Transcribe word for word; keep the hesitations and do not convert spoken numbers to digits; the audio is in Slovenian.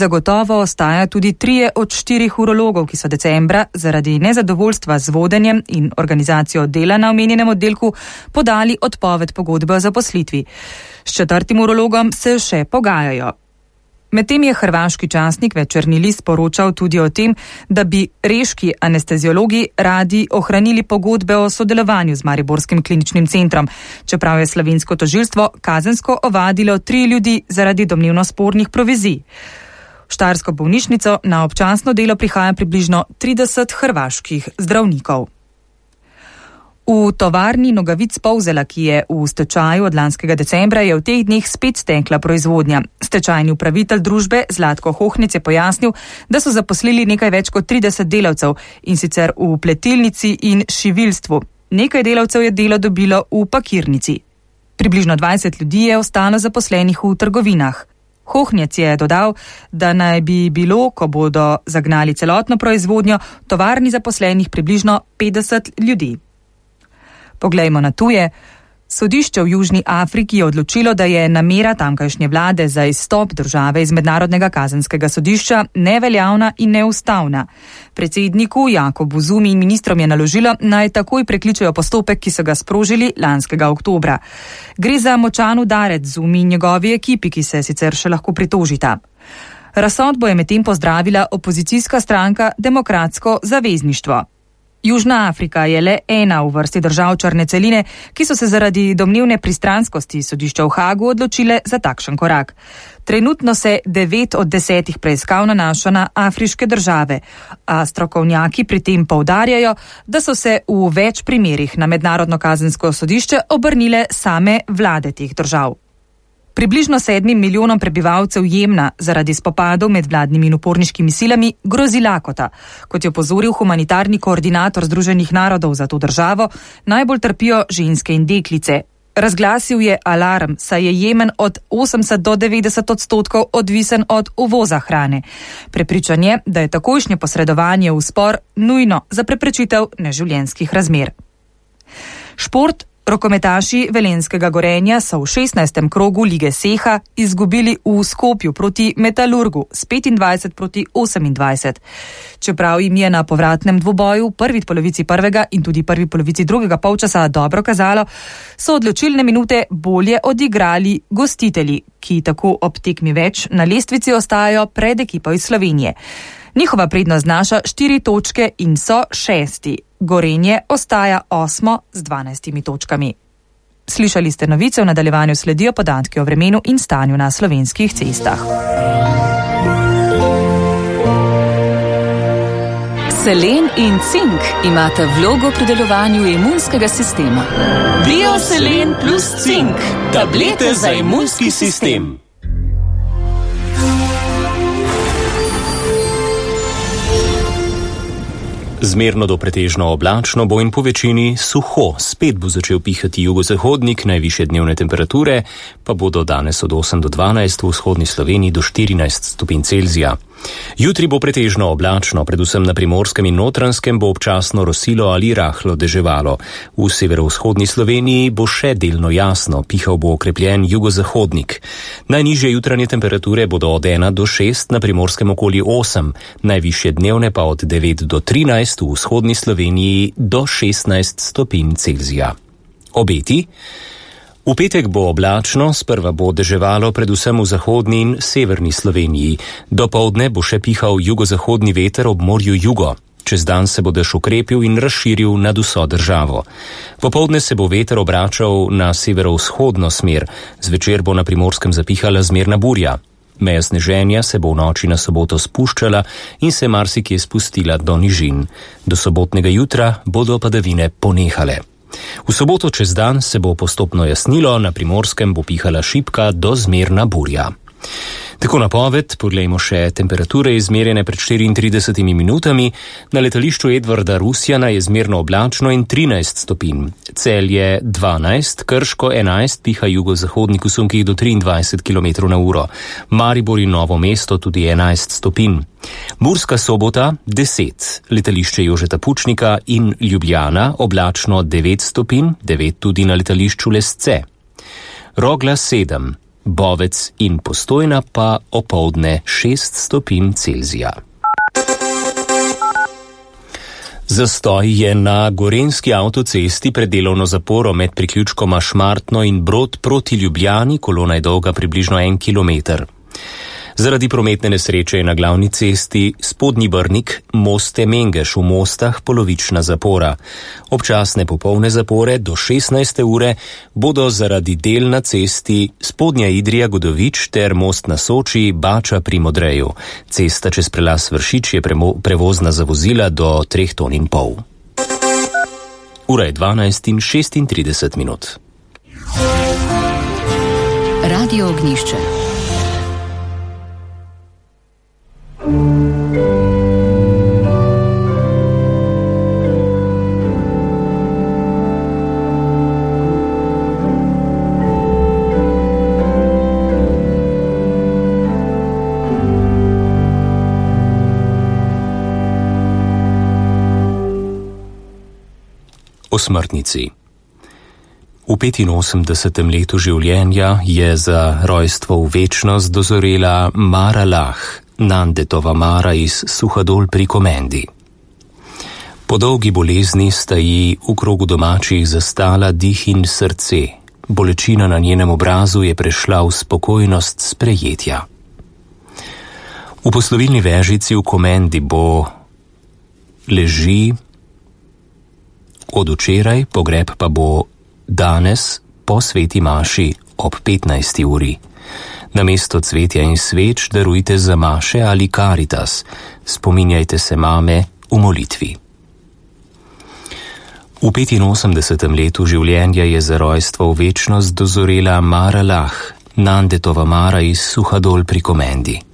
Zagotovo ostaja tudi trije od štirih urologov, ki so decembra zaradi nezadovoljstva z vodenjem in organizacijo dela na omenjenem oddelku podali odpoved pogodbe o zaposlitvi. S četrtim urologom se še pogajajo. Medtem je hrvaški časnik Večernji list poročal tudi o tem, da bi reški anesteziologi radi ohranili pogodbe o sodelovanju z Mariborskim kliničnim centrom, čeprav je slovensko tožilstvo kazensko ovadilo tri ljudi zaradi domnevno spornih provizij. V štajersko bolnišnico na občasno delo prihaja približno trideset hrvaških zdravnikov. V tovarni Nogavic Polzela, ki je v stečaju od lanskega decembra, je v teh dneh spet stekla proizvodnja. Stečajni upravitelj družbe Zlatko Hohnec je pojasnil, da so zaposlili nekaj več kot trideset delavcev, in sicer v pletilnici in šivilstvu. Nekaj delavcev je delo dobilo v pakirnici. Približno dvajset ljudi je ostalo zaposlenih v trgovinah. Hohnec je dodal, da naj bi bilo, ko bodo zagnali celotno proizvodnjo, v tovarni zaposlenih približno petdeset ljudi. Poglejmo na tuje. Sodišče v Južni Afriki je odločilo, da je namera tamkajšnje vlade za izstop države iz Mednarodnega kazenskega sodišča neveljavna in neustavna. Predsedniku Jakobu Zumi in ministrom je naložilo, naj takoj prekličejo postopek, ki so ga sprožili lanskega oktobra. Gre za močan udarec Zumi in njegovi ekipi, ki se sicer še lahko pritožita. Razsodbo je medtem pozdravila opozicijska stranka Demokratsko zavezništvo. Južna Afrika je le ena v vrsti držav črne celine, ki so se zaradi domnevne pristranskosti sodišča v Hagu odločile za takšen korak. Trenutno se devet od desetih preiskav nanaša na afriške države, a strokovnjaki pri tem poudarjajo, da so se v več primerih na Mednarodno kazensko sodišče obrnile same vlade teh držav. Približno sedmim milijonom prebivalcev Jemna zaradi spopadov med vladnimi in uporniškimi silami grozi lakota. Kot je opozoril humanitarni koordinator Združenih narodov za to državo, najbolj trpijo ženske in deklice. Razglasil je alarm, saj je Jemen od osemdeset do devetdeset odstotkov odvisen od uvoza hrane. Prepričan je, da je takojšnje posredovanje v spor nujno za preprečitev neživljenjskih razmer. Šport. Rokometaši Velenjskega Gorenja so v šestnajstem krogu Lige Seha izgubili v Skopju proti Metalurgu s petindvajset proti osemindvajset. Čeprav jim je na povratnem dvoboju v prvi polovici prvega in tudi prvi polovici drugega polčasa dobro kazalo, so odločilne minute bolje odigrali gostitelji, ki tako ob tekmi več na lestvici ostajajo pred ekipo iz Slovenije. Njihova prednost znaša štiri točke in so šesti. Gorenje ostaja osmo z dvanajstimi točkami. Slišali ste novice, v nadaljevanju sledijo podatki o vremenu in stanju na slovenskih cestah. Selen in cink imata vlogo pri delovanju imunskega sistema. Bioselen plus cink, tablete za imunski sistem. Zmerno do pretežno oblačno bo in po večini suho. Spet bo začel pihati jugozahodnik, najvišje dnevne temperature pa bodo danes od osem do dvanajst, v vzhodni Sloveniji do štirinajst stopinj Celzija. Jutri bo pretežno oblačno, predvsem na Primorskem in Notranjskem bo občasno rosilo ali rahlo deževalo. V severovzhodni Sloveniji bo še delno jasno, pihal bo okrepljen jugozahodnik. Najnižje jutranje temperature bodo od ena do šest, na Primorskem okoli osem, najvišje dnevne pa od devet do trinajst, v vzhodni Sloveniji do šestnajst stopinj Celzija. Obeti? V petek bo oblačno, sprva bo deževalo predvsem v zahodni in severni Sloveniji. Dopoldne bo še pihal jugozahodni veter ob morju jugo. Čez dan se bo dež ukrepil in razširil nad vso državo. Popoldne se bo veter obračal na severovzhodno smer, zvečer bo na Primorskem zapihala zmerna burja. Meja sneženja se bo v noči na soboto spuščala in se marsikje spustila do nižin. Do sobotnega jutra bodo padavine ponehale. V soboto čez dan se bo postopno jasnilo, na Primorskem bo pihala šibka do zmerna burja. Tako napoved, poglejmo še temperature izmerjene pred štiriintridesetimi minutami. Na letališču Edvarda Rusjana je zmerno oblačno in trinajst stopinj. Celje dvanajst, Krško enajst, piha jugozahodnik v sunkih do triindvajset kilometrov na uro. Maribor in Novo mesto tudi enajst stopinj. Murska Sobota deset, letališče Jožeta Pučnika in Ljubljana oblačno devet stopinj, devet tudi na letališču Lesce. Rogla sedem. Bovec in Postojna pa opoldne šest stopinj Celzija. Zastoj je na gorenjski avtocesti pred delovno zaporo med priključkoma Šmartno in Brod proti Ljubljani, kolona je dolga približno en kilometer. Zaradi prometne nesreče je na glavni cesti Spodnji Brnik, Moste Mengeš v Mostah polovična zapora. Občasne popolne zapore do šestnajste ure bodo zaradi del na cesti Spodnja Idrija Godovič ter Most na Soči Bača pri Modreju. Cesta čez prelaz Vršič je prevozna za vozila do treh ton in pol. Ura je dvanajst in šestintrideset minut. Radio Ognjišče. O smrtnici. V petinosemdesetem letu življenja je za rojstvo v večnost dozorela Mara Lah, Nandetova Mara iz Suhadol pri Komendi. Po dolgi bolezni sta ji v krogu domačih zastala dih in srce. Bolečina na njenem obrazu je prešla v spokojnost sprejetja. V poslovilni vežici v Komendi bo leži od včeraj, pogreb pa bo danes po sveti maši ob petnajsti uri. Namesto cvetja in sveč darujte za maše ali karitas. Spominjajte se mame v molitvi. V petinosemdesetem letu življenja je za rojstvo v večnost dozorela Mara Lah, Nandetova Mara iz Suhadol pri Komendi.